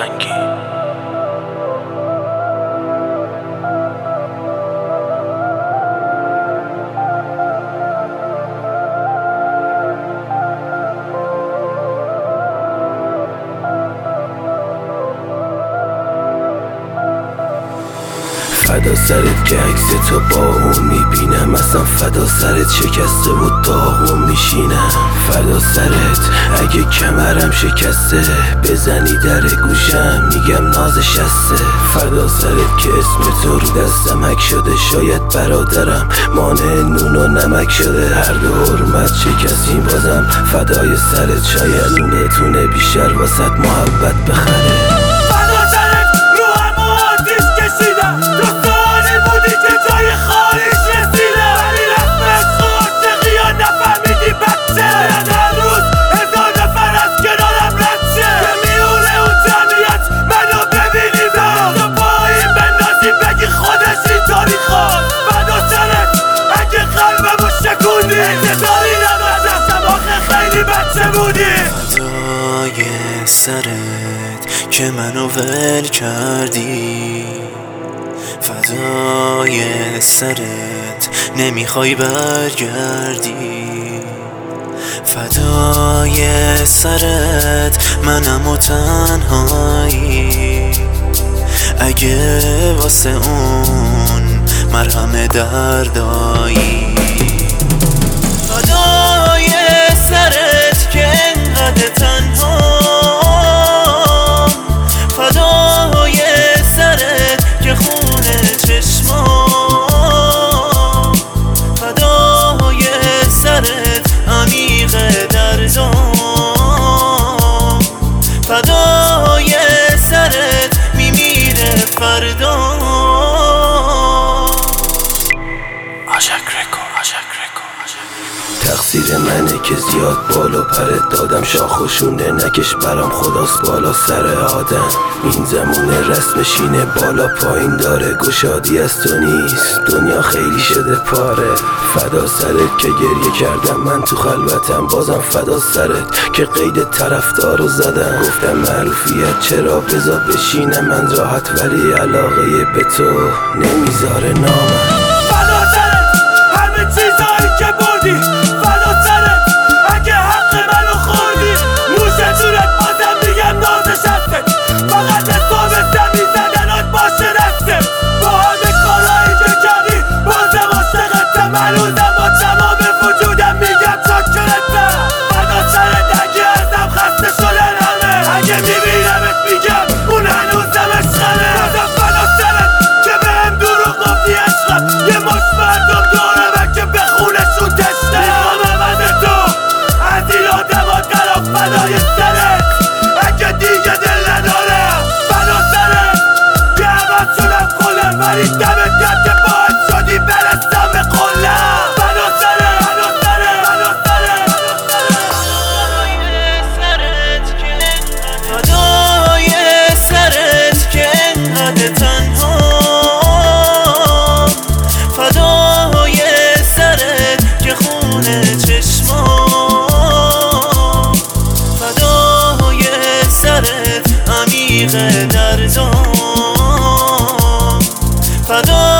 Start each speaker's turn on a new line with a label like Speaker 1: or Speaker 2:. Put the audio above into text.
Speaker 1: زنگی.
Speaker 2: فدا سرت که عکس تو با اون میبینم، اصلا فدا سرت شکسته و داغون میشینم. فدا سرت اگه کمرم شکسته بزنی در گوشم میگم نازشسته. فدا سرت که اسم تو رو دستم حک شده، شاید برادرم مانع نون و نمک شده. هر دو حرمت شکستیم بازم فدای سرت، شاید نونتونه بیشتر واسط محبت بخره.
Speaker 3: فدای سرت که منو ول کردی، فدای سرت نمیخوای برگردی. فدای سرت منم و تنهایی، اگه واسه اون مرهم دردایی. فدای سرت که انقدر تنها، فدای سرت که خونه چشمام، فدای سرت عمیق دردام، فدای سرت میمیره فردا.
Speaker 2: تقصیر منه که زیاد بالا پرت دادم، شاخ و شونه نکش برام خداست بالا سر آدم. این زمونه رسمشینه بالا پایین داره، گشادی از تو نیست دنیا خیلی شده پاره. فدا سرت که گریه کردم من تو خلوتم، بازم فدا سرت که قید طرفدارو زدم. گفتم معروفیت چرا بذار بشینم من راحت، ولی علاقه به تو نمیذاره نامم.
Speaker 4: فدا سرت همه چیزایی که بردی، فدا سرت اگه حق منو خوردی. نوش جونت بازم میگم نازشسته، فقط حساب زمین زدنات باشه دسته. با همه کارهایی که کردی بازم عاشقتم، هنوزم با تمام وجودم میگم چاکرتم. فدا سرت اگه ازم خسته شدن همه، اگه میبینمت میگم اون هنوزم عشقمه. بازم فدا سرت که بهم دروغ گفتی عشقم، یه مش مردم دورمه که به خونشون تشنه. میخوام از تو از این آدمات دارم فدای سرت، اگه دیگه دل ندارم. فدا سرت که عوض شدم خودم، ولی دمت گرم که باعث شدی برسم به قلم. فدا سرت فدا سرت فدا سرت
Speaker 3: فدای سرت که انقدر تنها، فدای سرت که خونه چشمام، فدای سرت عمیق دردام، فدای